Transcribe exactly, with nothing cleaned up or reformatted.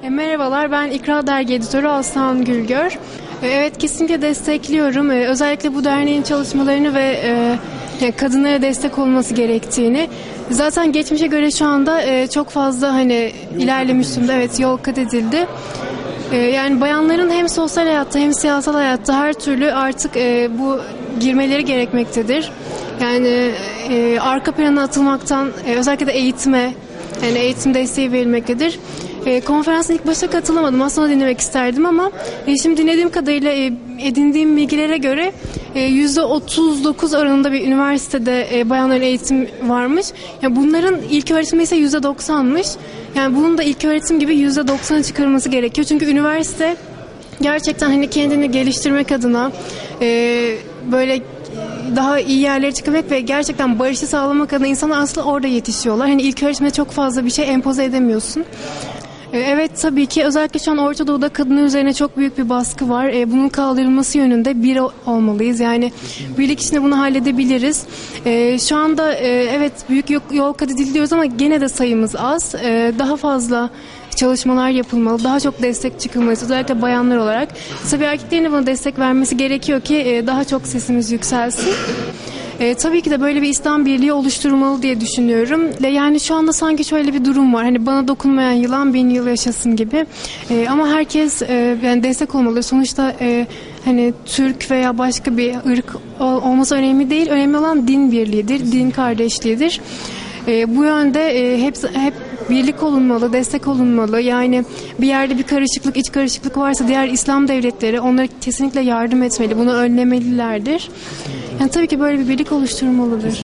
E, merhabalar, ben İkra Dergi Editörü Aslan Gülgör. E, evet, kesinlikle destekliyorum. E, özellikle bu derneğin çalışmalarını ve e, kadınlara destek olması gerektiğini. Zaten geçmişe göre şu anda e, çok fazla hani ilerlemiş durumda. Evet, yol kat edildi. E, yani bayanların hem sosyal hayatta hem siyasal hayatta her türlü artık e, bu girmeleri gerekmektedir. Yani e, arka plana atılmaktan e, özellikle de eğitime, yani eğitim desteği verilmektedir. E, konferansın ilk başta katılamadım. Aslında dinlemek isterdim ama e, şimdi dinlediğim kadarıyla e, edindiğim bilgilere göre e, yüzde otuz dokuz oranında bir üniversitede e, bayanların eğitim varmış. Yani bunların ilk öğretimi ise yüzde doksanmış. Yani bunun da ilk öğretim gibi yüzde doksana çıkarılması gerekiyor. Çünkü üniversite gerçekten hani kendini geliştirmek adına e, böyle daha iyi yerlere çıkmak ve gerçekten barışı sağlamak adına insanlar aslında orada yetişiyorlar. Hani ilk öğretimde çok fazla bir şey empoze edemiyorsun. Evet, tabii ki özellikle şu an Orta Doğu'da kadınlar üzerine çok büyük bir baskı var. Bunun kaldırılması yönünde bir olmalıyız. Yani birlik içinde bunu halledebiliriz. Şu anda evet büyük yol kat edildi diyoruz ama gene de sayımız az. Daha fazla çalışmalar yapılmalı. Daha çok destek çıkılmalı. Özellikle bayanlar olarak. Tabii erkeklerin de buna destek vermesi gerekiyor ki daha çok sesimiz yükselsin. E, tabii ki de böyle bir İslam Birliği oluşturulmalı diye düşünüyorum. Yani şu anda sanki şöyle bir durum var. Hani bana dokunmayan yılan bin yıl yaşasın gibi. E, ama herkes e, yani destek olmalı. Sonuçta e, hani Türk veya başka bir ırk ol, olması önemli değil. Önemli olan din birliğidir, din kardeşliğidir. E, bu yönde e, hep hep birlik olunmalı, destek olunmalı. Yani bir yerde bir karışıklık, iç karışıklık varsa diğer İslam devletleri onlara kesinlikle yardım etmeli. Bunu önlemelilerdir. Yani tabii ki böyle bir birlik oluşturulmalıdır.